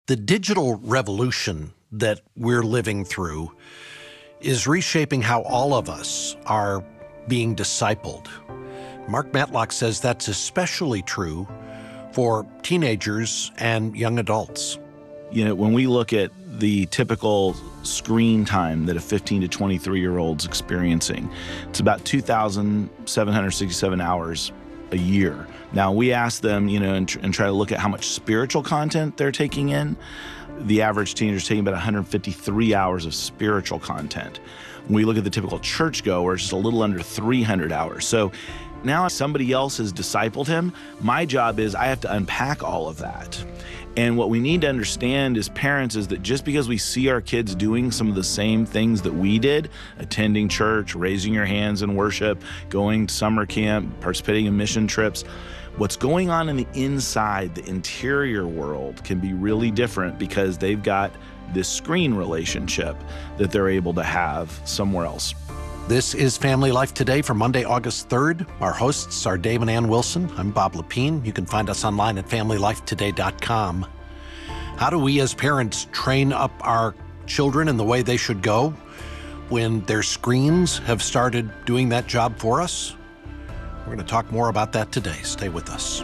The digital revolution that we're living through is reshaping how all of us are being discipled. Mark Matlock says that's especially true for teenagers and young adults. You know, when we look at the typical screen time that a 15 to 23-year-old's experiencing, it's about 2,767 hours a year. Now, we ask them, and try to look at how much spiritual content they're taking in. The average teenager is taking about 153 hours of spiritual content. When we look at the typical churchgoer, it's just a little under 300 hours. So now somebody else has discipled him. My job is I have to unpack all of that. And what we need to understand as parents is that just because we see our kids doing some of the same things that we did, attending church, raising your hands in worship, going to summer camp, participating in mission trips, what's going on in the inside, the interior world, can be really different because they've got this screen relationship that they're able to have somewhere else. This is Family Life Today for Monday, August 3rd. Our hosts are Dave and Ann Wilson. I'm Bob Lepine. You can find us online at FamilyLifeToday.com. How do we as parents train up our children in the way they should go when their screens have started doing that job for us? We're going to talk more about that today. Stay with us.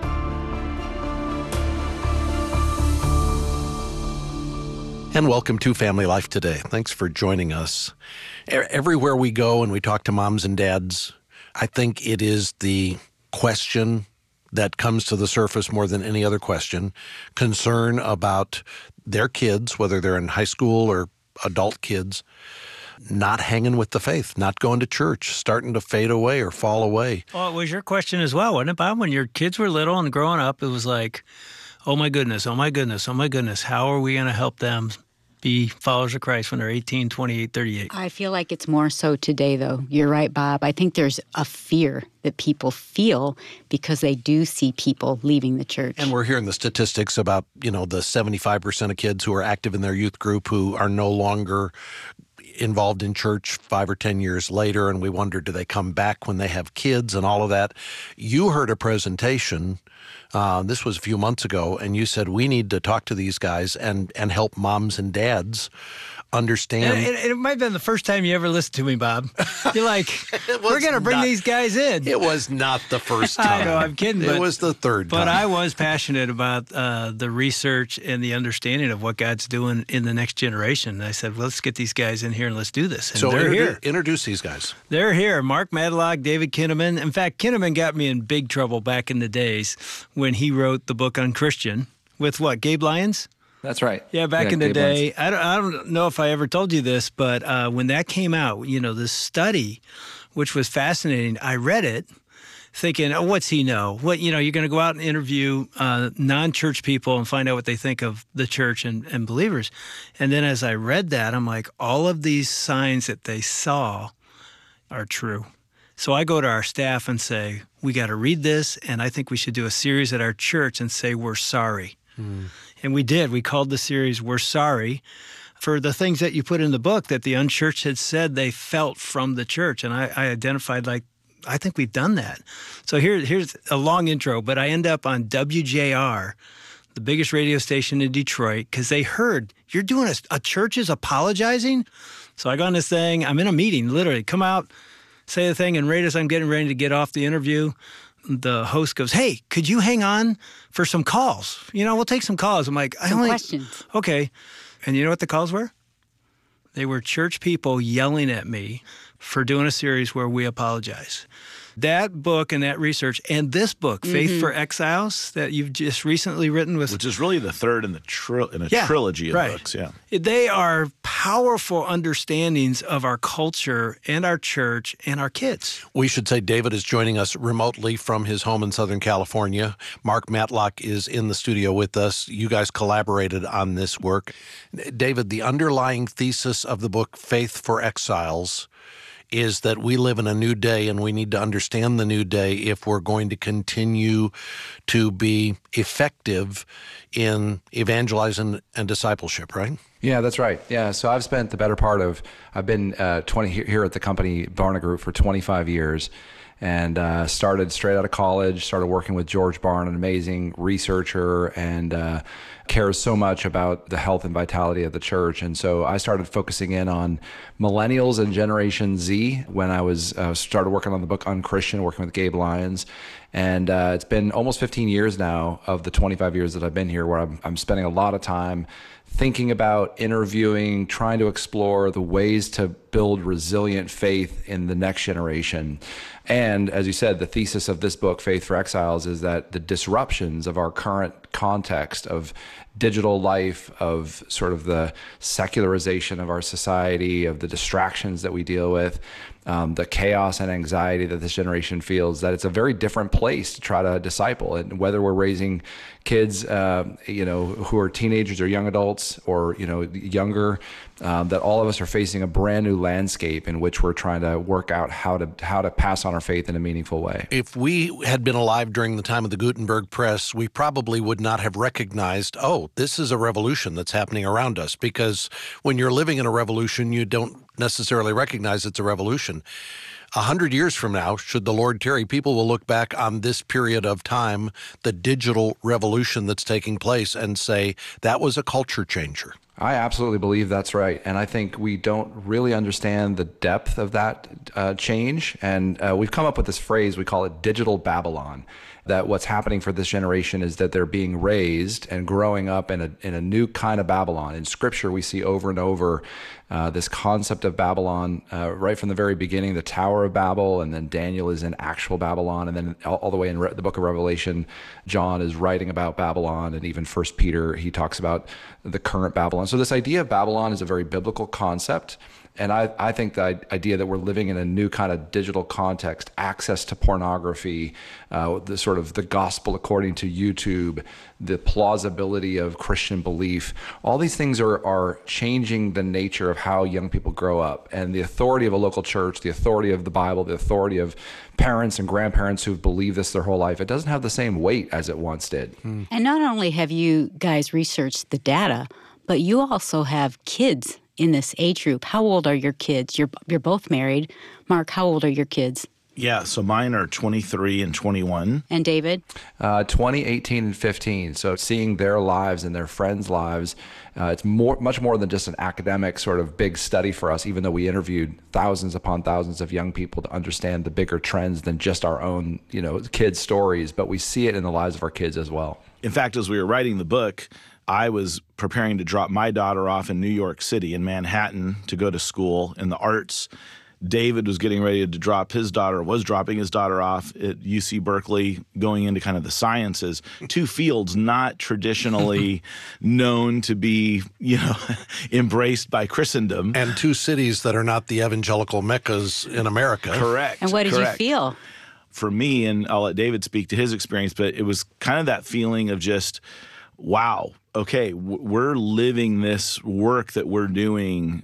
And welcome to Family Life Today. Thanks for joining us. Everywhere we go and we talk to moms and dads, I think it is the question that comes to the surface more than any other question, concern about their kids, whether they're in high school or adult kids, not hanging with the faith, not going to church, starting to fade away or fall away. Well, it was your question as well, wasn't it, Bob? When your kids were little and growing up, it was like, oh my goodness, oh my goodness, oh my goodness, how are we going to help them be followers of Christ when they're 18, 28, 38? I feel like it's more so today, though. You're right, Bob. I think there's a fear that people feel because they do see people leaving the church. And we're hearing the statistics about, the 75% of kids who are active in their youth group who are no longer involved in church 5 or 10 years later, and we wonder, do they come back when they have kids and all of that? You heard a presentation, this was a few months ago, and you said we need to talk to these guys and help moms and dads understand. And it might have been the first time you ever listened to me, Bob. You're like, we're going to bring these guys in. It was not the first time. I know, I'm kidding. It was the third time. But I was passionate about the research and the understanding of what God's doing in the next generation. And I said, well, let's get these guys in here and let's do this. And so they're here. Introduce these guys. They're here. Mark Matlock, David Kinnaman. In fact, Kinnaman got me in big trouble back in the days when he wrote the book on Christian with what, Gabe Lyons? That's right. Yeah, back in the day. I don't know if I ever told you this, but when that came out, this study, which was fascinating, I read it thinking, oh, what's he know? What, you're going to go out and interview non-church people and find out what they think of the church and believers. And then as I read that, I'm like, all of these signs that they saw are true. So I go to our staff and say, we got to read this, and I think we should do a series at our church and say we're sorry. And we did. We called the series We're Sorry for the things that you put in the book that the unchurched had said they felt from the church. And I identified, I think we've done that. So here's a long intro, but I end up on WJR, the biggest radio station in Detroit, because they heard, you're doing a church is apologizing? So I go on this thing. I'm in a meeting, literally. Come out, say the thing, and right as I'm getting ready to get off the interview, the host goes, hey, could you hang on for some calls? We'll take some calls. I'm like, questions. Okay. And you know what the calls were? They were church people yelling at me for doing a series where we apologize. That book and that research and this book, Faith for Exiles, that you've just recently written with... Which is really the third in a trilogy of books, yeah. They are powerful understandings of our culture and our church and our kids. We should say David is joining us remotely from his home in Southern California. Mark Matlock is in the studio with us. You guys collaborated on this work. David, the underlying thesis of the book, Faith for Exiles, is that we live in a new day and we need to understand the new day if we're going to continue to be effective in evangelizing and discipleship, right? Yeah, that's right. Yeah, so I've spent the better part of, I've been here at the company Barna Group for 25 years and started straight out of college, started working with George Barna, an amazing researcher and cares so much about the health and vitality of the church. And so I started focusing in on millennials and Generation Z when I was started working on the book Unchristian, working with Gabe Lyons. And it's been almost 15 years now of the 25 years that I've been here where I'm spending a lot of time thinking about, interviewing, trying to explore the ways to build resilient faith in the next generation. And as you said, the thesis of this book, Faith for Exiles, is that the disruptions of our current context of digital life, of sort of the secularization of our society, of the distractions that we deal with, the chaos and anxiety that this generation feels, that it's a very different place to try to disciple. And whether we're raising kids, who are teenagers or young adults or, younger, that all of us are facing a brand new landscape in which we're trying to work out how to pass on our faith in a meaningful way. If we had been alive during the time of the Gutenberg Press, we probably would not have recognized, this is a revolution that's happening around us, because when you're living in a revolution, you don't necessarily recognize it's a revolution. 100 years from now, should the Lord tarry, people will look back on this period of time, the digital revolution that's taking place, and say, that was a culture changer. I absolutely believe that's right. And I think we don't really understand the depth of that change. And we've come up with this phrase, we call it digital Babylon, that what's happening for this generation is that they're being raised and growing up in a new kind of Babylon. In Scripture, we see over and over this concept of Babylon right from the very beginning, the Tower of Babel, and then Daniel is in actual Babylon, and then all the way in the book of Revelation, John is writing about Babylon, and even First Peter, he talks about the current Babylon. So this idea of Babylon is a very biblical concept. And I think the idea that we're living in a new kind of digital context, access to pornography, the gospel according to YouTube, the plausibility of Christian belief, all these things are changing the nature of how young people grow up. And the authority of a local church, the authority of the Bible, the authority of parents and grandparents who've believed this their whole life, it doesn't have the same weight as it once did. And not only have you guys researched the data, but you also have kids in this age group. How old are your kids? You're both married. Mark, how old are your kids? Yeah, so mine are 23 and 21. And David? 20, 18, and 15. So seeing their lives and their friends' lives, it's much more than just an academic sort of big study for us, even though we interviewed thousands upon thousands of young people to understand the bigger trends than just our own, kids' stories. But we see it in the lives of our kids as well. In fact, as we were writing the book, I was preparing to drop my daughter off in New York City, in Manhattan, to go to school in the arts. David was getting ready to was dropping his daughter off at UC Berkeley, going into kind of the sciences, two fields not traditionally known to be, embraced by Christendom. And two cities that are not the evangelical meccas in America. Correct. And what did you feel? For me, and I'll let David speak to his experience, but it was kind of that feeling of just, wow, okay, we're living this work that we're doing,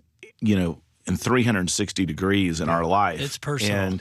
in 360 degrees in our life. It's personal. And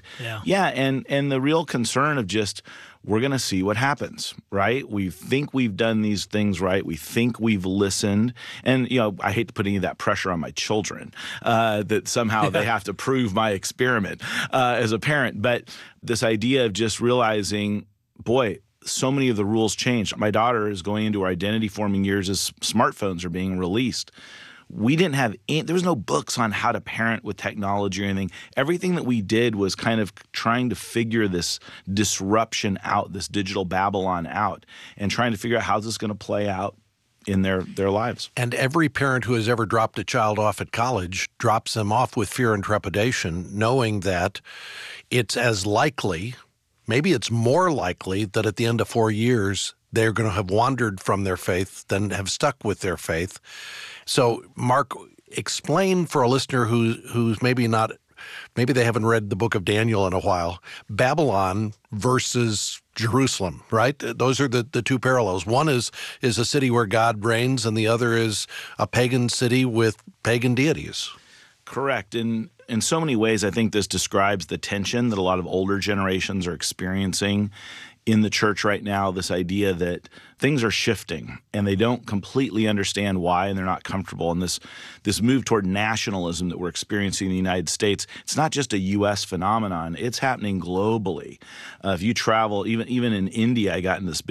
and the real concern of just, we're going to see what happens, right? We think we've done these things right. We think we've listened. And, I hate to put any of that pressure on my children, that somehow they have to prove my experiment as a parent. But this idea of just realizing, boy, so many of the rules changed. My daughter is going into her identity forming years as smartphones are being released. We didn't have there was no books on how to parent with technology or anything. Everything that we did was kind of trying to figure this disruption out, this digital Babylon out, and trying to figure out how this is going to play out in their lives. And every parent who has ever dropped a child off at college drops them off with fear and trepidation, knowing that it's as likely, maybe it's more likely, that at the end of 4 years, they're going to have wandered from their faith than have stuck with their faith. So, Mark, explain for a listener who's maybe they haven't read the book of Daniel in a while, Babylon versus Jerusalem, right? Those are the two parallels. One is a city where God reigns, and the other is a pagan city with pagan deities. Correct. In so many ways, I think this describes the tension that a lot of older generations are experiencing in the church right now, this idea that things are shifting and they don't completely understand why, and they're not comfortable. And this move toward nationalism that we're experiencing in the United States, it's not just a U.S. phenomenon. It's happening globally. If you travel, even in India, I got in this big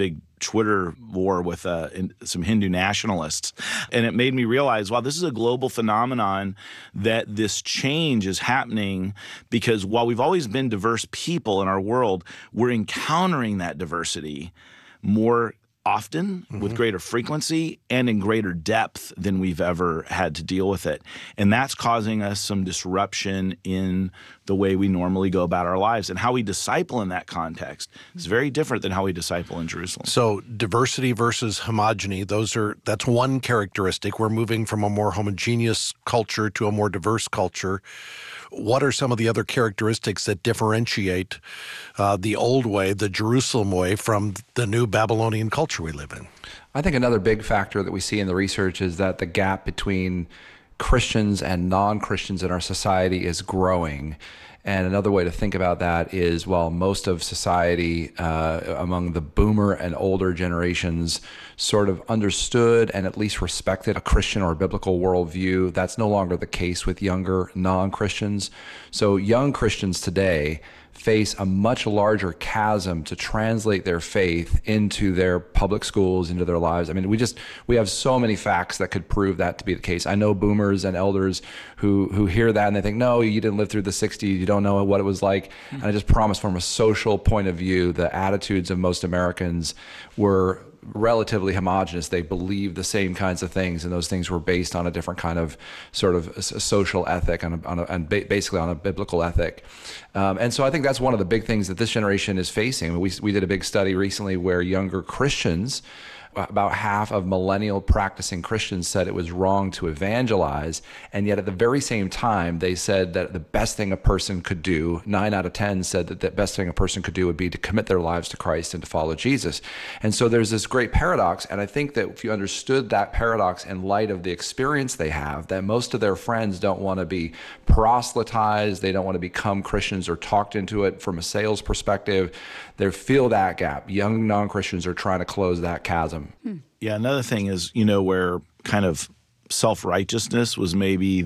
Twitter war with some Hindu nationalists. And it made me realize, wow, this is a global phenomenon, that this change is happening because while we've always been diverse people in our world, we're encountering that diversity more often, with greater frequency and in greater depth than we've ever had to deal with it. And that's causing us some disruption in the way we normally go about our lives. And how we disciple in that context is very different than how we disciple in Jerusalem. So diversity versus homogeny, that's one characteristic. We're moving from a more homogeneous culture to a more diverse culture. What are some of the other characteristics that differentiate the old way, the Jerusalem way, from the new Babylonian culture we live in? I think another big factor that we see in the research is that the gap between Christians and non-Christians in our society is growing. And another way to think about that is, while most of society among the boomer and older generations sort of understood and at least respected a Christian or a biblical worldview, that's no longer the case with younger non-Christians. So young Christians today face a much larger chasm to translate their faith into their public schools, into their lives. I mean, we have so many facts that could prove that to be the case. I know boomers and elders who hear that and they think, no, you didn't live through the 60s, you don't know what it was like. And I just promise, from a social point of view, the attitudes of most Americans were relatively homogenous. They believed the same kinds of things, and those things were based on a different kind of sort of social ethic and basically on a biblical ethic. And so I think that's one of the big things that this generation is facing. We did a big study recently where younger Christians, about half of millennial practicing Christians, said it was wrong to evangelize, and yet at the very same time they said that the best thing a person could do, 9 out of 10 said that the best thing a person could do would be to commit their lives to Christ and to follow Jesus. And so there's this great paradox, and I think that if you understood that paradox in light of the experience they have, that most of their friends don't want to be proselytized, they don't want to become Christians or talked into it from a sales perspective, they feel that gap. Young non-Christians are trying to close that chasm. Yeah, another thing is, where kind of self-righteousness was maybe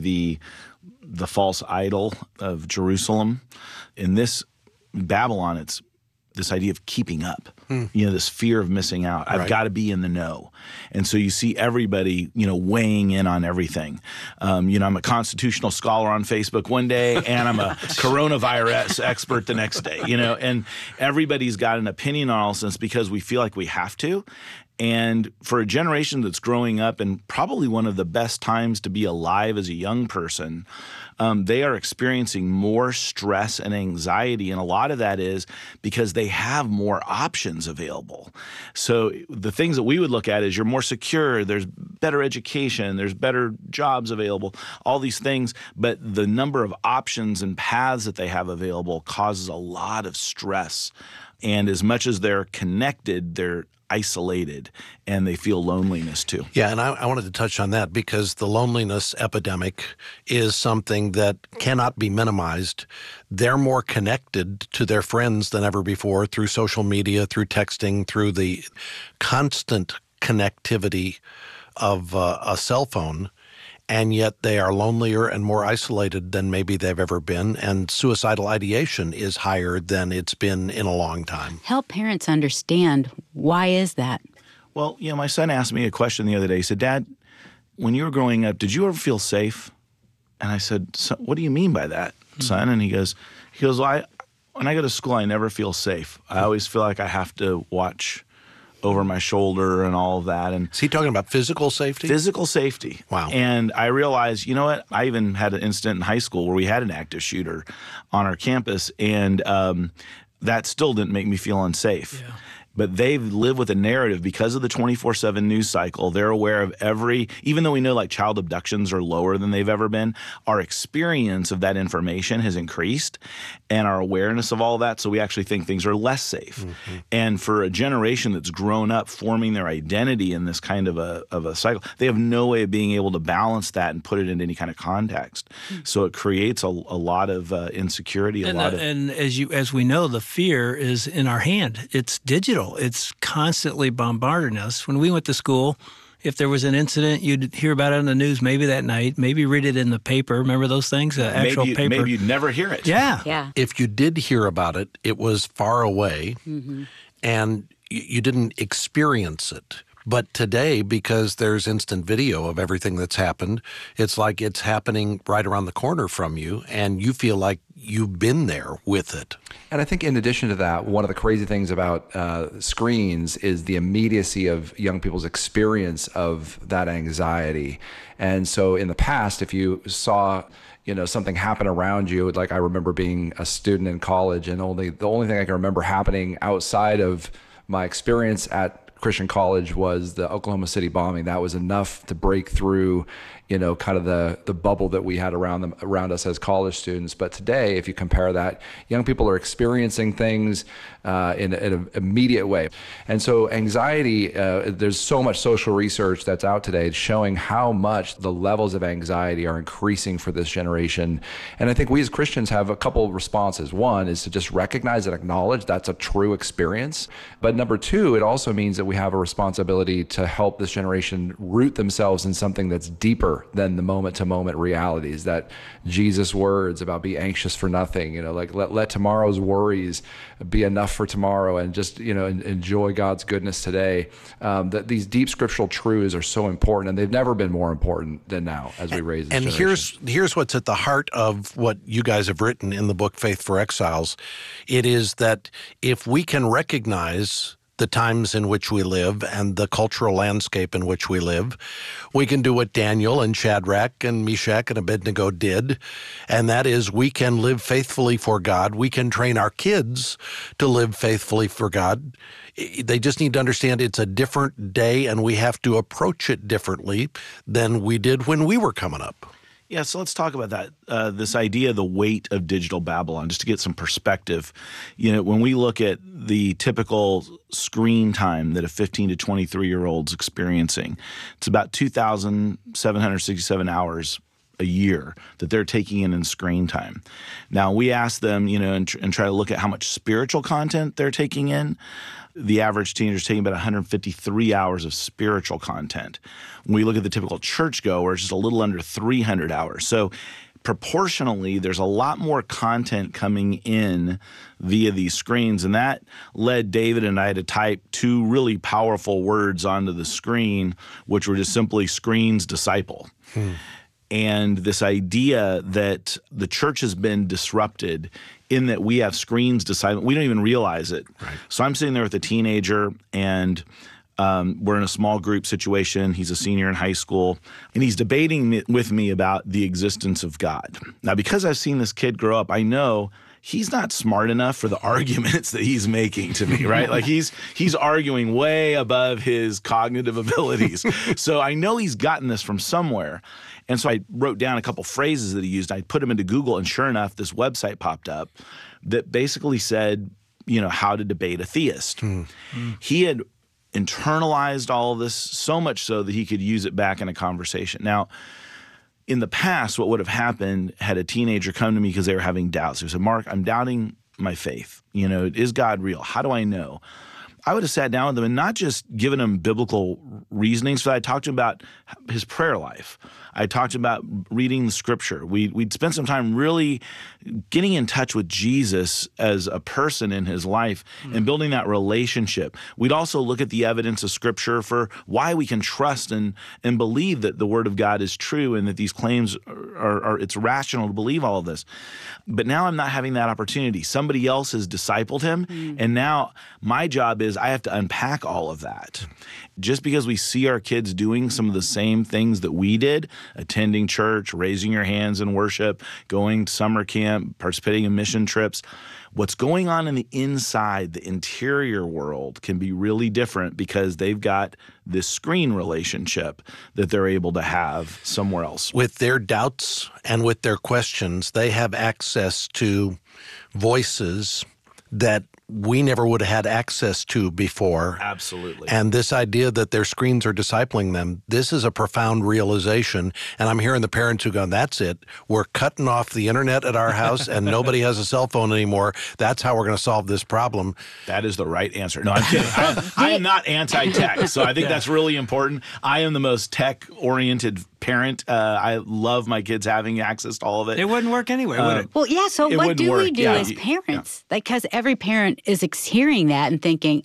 the false idol of Jerusalem. In this Babylon, it's this idea of keeping up, this fear of missing out. I've got to be in the know. And so you see everybody, weighing in on everything. I'm a constitutional scholar on Facebook one day, and I'm a coronavirus expert the next day, and everybody's got an opinion on all this because we feel like we have to. And for a generation that's growing up in probably one of the best times to be alive as a young person, they are experiencing more stress and anxiety. And a lot of that is because they have more options available. So the things that we would look at is you're more secure, there's better education, there's better jobs available, all these things. But the number of options and paths that they have available causes a lot of stress. And as much as they're connected, they're isolated, and they feel loneliness too. Yeah, and I wanted to touch on that because the loneliness epidemic is something that cannot be minimized. They're more connected to their friends than ever before through social media, through texting, through the constant connectivity of a cell phone. And yet they are lonelier and more isolated than maybe they've ever been. And suicidal ideation is higher than it's been in a long time. Help parents understand, why is that? Well, my son asked me a question the other day. He said, Dad, when you were growing up, did you ever feel safe? And I said, what do you mean by that, son? And he goes, well, when I go to school, I never feel safe. I always feel like I have to watch over my shoulder and all of that. And is he talking about physical safety? Physical safety. Wow. And I realized, what? I even had an incident in high school where we had an active shooter on our campus, and that still didn't make me feel unsafe. Yeah. But they've lived with a narrative because of the 24/7 news cycle. They're aware of even though we know like child abductions are lower than they've ever been, our experience of that information has increased and our awareness of all that. So we actually think things are less safe. Mm-hmm. And for a generation that's grown up forming their identity in this kind of a cycle, they have no way of being able to balance that and put it into any kind of context. Mm-hmm. So it creates a lot of insecurity, and as we know, the fear is in our hand. It's digital. It's constantly bombarding us. When we went to school, if there was an incident, you'd hear about it on the news maybe that night, maybe read it in the paper. Remember those things? The actual paper. Maybe you'd never hear it. Yeah. If you did hear about it, it was far away, and you didn't experience it. But today, because there's instant video of everything that's happened, it's like it's happening right around the corner from you, and you feel like you've been there with it. And I think in addition to that, one of the crazy things about screens is the immediacy of young people's experience of that anxiety. And so in the past, if you saw something happen around you, like I remember being a student in college, and the only thing I can remember happening outside of my experience at Christian college was the Oklahoma City bombing. That was enough to break through, kind of the bubble that we had around us as college students. But today, if you compare that, young people are experiencing things in an immediate way. And so anxiety, there's so much social research that's out today showing how much the levels of anxiety are increasing for this generation. And I think we as Christians have a couple of responses. One is to just recognize and acknowledge that's a true experience. But number two, it also means that we have a responsibility to help this generation root themselves in something that's deeper than the moment-to-moment realities. That Jesus' words about be anxious for nothing, like let tomorrow's worries be enough for tomorrow, and just enjoy God's goodness today. That these deep scriptural truths are so important, and they've never been more important than now as we raise this generation. And here's what's at the heart of what you guys have written in the book Faith for Exiles. It is that if we can recognize the times in which we live and the cultural landscape in which we live, we can do what Daniel and Shadrach and Meshach and Abednego did, and that is we can live faithfully for God. We can train our kids to live faithfully for God. They just need to understand it's a different day, and we have to approach it differently than we did when we were coming up. Yeah, so let's talk about that, this idea of the weight of digital Babylon, just to get some perspective. When we look at the typical screen time that a 15 to 23-year-old's experiencing, it's about 2,767 hours a year that they're taking in screen time. Now, we ask them, and try to look at how much spiritual content they're taking in. The average teenager is taking about 153 hours of spiritual content. When we look at the typical churchgoer, it's just a little under 300 hours. So proportionally, there's a lot more content coming in via these screens, and that led David and I to type two really powerful words onto the screen, which were just simply screens disciple. And this idea that the church has been disrupted in that we have screens disciple, we don't even realize it. Right. So I'm sitting there with a teenager, and we're in a small group situation. He's a senior in high school, and he's debating with me about the existence of God. Now, because I've seen this kid grow up, I know he's not smart enough for the arguments that he's making to me, right? Like he's arguing way above his cognitive abilities. So I know he's gotten this from somewhere. And so I wrote down a couple phrases that he used. I put them into Google, and sure enough, this website popped up that basically said, how to debate a theist. He had internalized all of this so much so that he could use it back in a conversation. Now, in the past, what would have happened had a teenager come to me because they were having doubts. They said, Mark, I'm doubting my faith. Is God real? How do I know? I would have sat down with them and not just given him biblical reasonings, but I talked to him about his prayer life. I talked about reading the scripture. We'd spent some time really getting in touch with Jesus as a person in his life and building that relationship. We'd also look at the evidence of scripture for why we can trust and believe that the word of God is true and that these claims are it's rational to believe all of this. But now I'm not having that opportunity. Somebody else has discipled him, and now my job is I have to unpack all of that. Just because we see our kids doing some of the same things that we did, attending church, raising your hands in worship, going to summer camp, participating in mission trips, what's going on in the inside, the interior world can be really different because they've got this screen relationship that they're able to have somewhere else. With their doubts and with their questions, they have access to voices that we never would have had access to before. Absolutely. And this idea that their screens are discipling them, this is a profound realization. And I'm hearing the parents who go, that's it. We're cutting off the internet at our house and nobody has a cell phone anymore. That's how we're going to solve this problem. That is the right answer. No, I'm kidding. I am not anti-tech, so I think that's really important. I am the most tech-oriented parent. I love my kids having access to all of it. It wouldn't work anyway, would it? Well, yeah, so what do we do as parents? Because every parent is hearing that and thinking,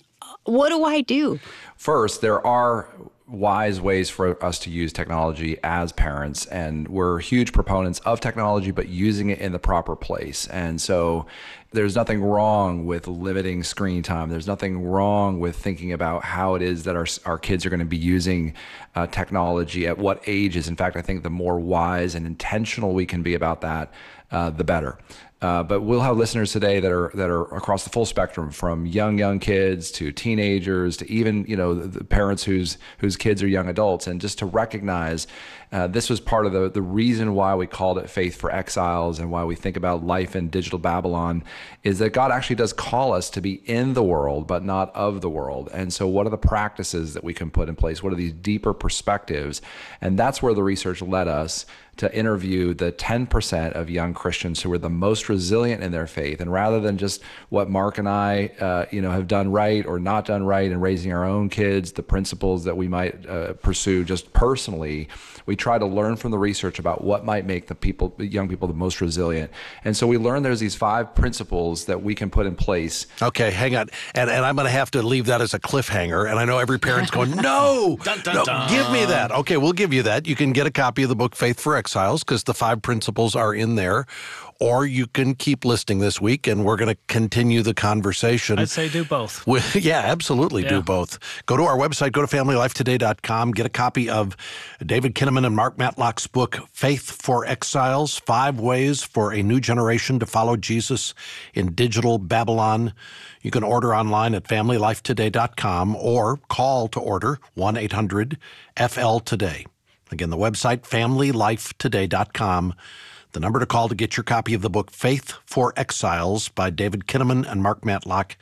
What do I do? First, there are wise ways for us to use technology as parents, and we're huge proponents of technology, but using it in the proper place. And so there's nothing wrong with limiting screen time. There's nothing wrong with thinking about how it is that our kids are going to be using technology at what ages. In fact, I think the more wise and intentional we can be about that, the better. But we'll have listeners today that are across the full spectrum, from young kids to teenagers to even the parents whose kids are young adults, and just to recognize this was part of the reason why we called it Faith for Exiles and why we think about life in digital Babylon is that God actually does call us to be in the world but not of the world. And so what are the practices that we can put in place? What are these deeper perspectives? And that's where the research led us to interview the 10% of young Christians who were the most resilient in their faith. And rather than just what Mark and I, have done right or not done right in raising our own kids, the principles that we might pursue just personally, we try to learn from the research about what might make the young people the most resilient. And so we learned there's these 5 principles that we can put in place. Okay, hang on. And I'm going to have to leave that as a cliffhanger. And I know every parent's going, no, Dun, dun, no, dun. give me that. Okay, we'll give you that. You can get a copy of the book Faith for Exiles because the 5 principles are in there. Or you can keep listening this week, and we're going to continue the conversation. I'd say do both. Yeah, absolutely do both. Go to our website, go to familylifetoday.com, get a copy of David Kinnaman and Mark Matlock's book, Faith for Exiles, 5 Ways for a New Generation to Follow Jesus in Digital Babylon. You can order online at familylifetoday.com or call to order 1-800-FL-TODAY. Again, the website, familylifetoday.com. The number to call to get your copy of the book, Faith for Exiles by David Kinnaman and Mark Matlock,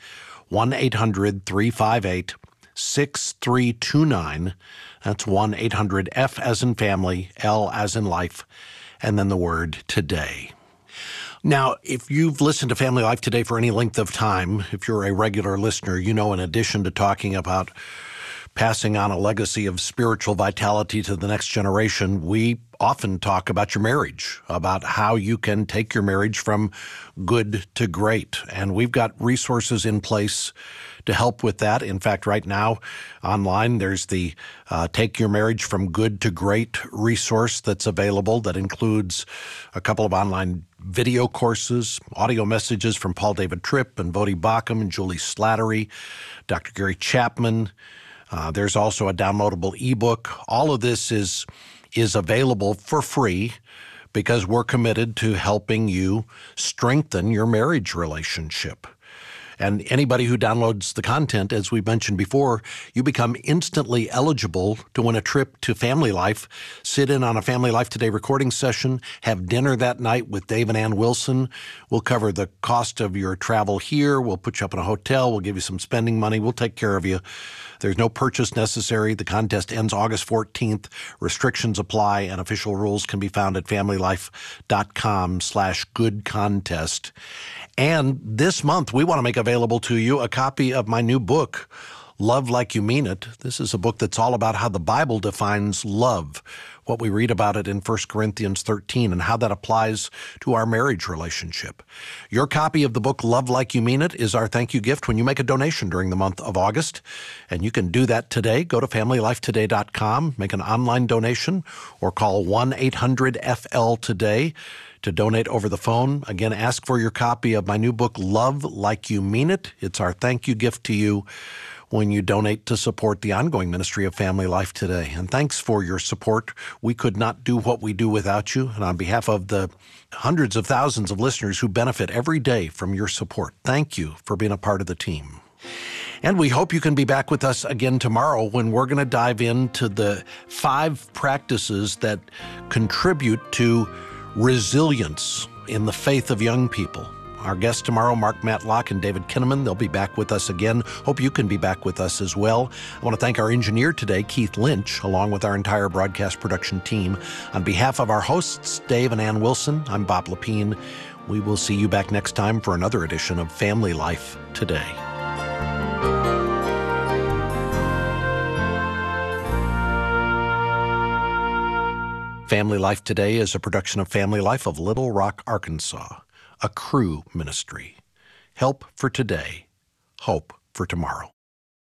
1-800-358-6329. That's 1-800-F as in family, L as in life, and then the word today. Now, if you've listened to Family Life Today for any length of time, if you're a regular listener, you know in addition to talking about passing on a legacy of spiritual vitality to the next generation, we often talk about your marriage, about how you can take your marriage from good to great. And we've got resources in place to help with that. In fact, right now online, there's the Take Your Marriage from Good to Great resource that's available that includes a couple of online video courses, audio messages from Paul David Tripp and Vodi Bakum and Julie Slattery, Dr. Gary Chapman. There's also a downloadable ebook. All of this is available for free because we're committed to helping you strengthen your marriage relationship. And anybody who downloads the content, as we mentioned before, you become instantly eligible to win a trip to Family Life, sit in on a Family Life Today recording session, have dinner that night with Dave and Ann Wilson. We'll cover the cost of your travel here. We'll put you up in a hotel. We'll give you some spending money. We'll take care of you. There's no purchase necessary. The contest ends August 14th. Restrictions apply, and official rules can be found at familylife.com/goodcontest. And this month, we want to make available to you a copy of my new book, Love Like You Mean It. This is a book that's all about how the Bible defines love, what we read about it in 1 Corinthians 13, and how that applies to our marriage relationship. Your copy of the book, Love Like You Mean It, is our thank you gift when you make a donation during the month of August. And you can do that today. Go to familylifetoday.com, make an online donation, or call 1-800-FL-TODAY to donate over the phone. Again, ask for your copy of my new book, Love Like You Mean It. It's our thank you gift to you when you donate to support the ongoing ministry of Family Life Today. And thanks for your support. We could not do what we do without you. And on behalf of the hundreds of thousands of listeners who benefit every day from your support, thank you for being a part of the team. And we hope you can be back with us again tomorrow when we're going to dive into the 5 practices that contribute to resilience in the faith of young people. Our guests tomorrow, Mark Matlock and David Kinnaman, they'll be back with us again. Hope you can be back with us as well. I want to thank our engineer today, Keith Lynch, along with our entire broadcast production team. On behalf of our hosts, Dave and Ann Wilson, I'm Bob Lepine. We will see you back next time for another edition of Family Life Today. Family Life Today is a production of Family Life of Little Rock, Arkansas, a Cru ministry. Help for today, hope for tomorrow.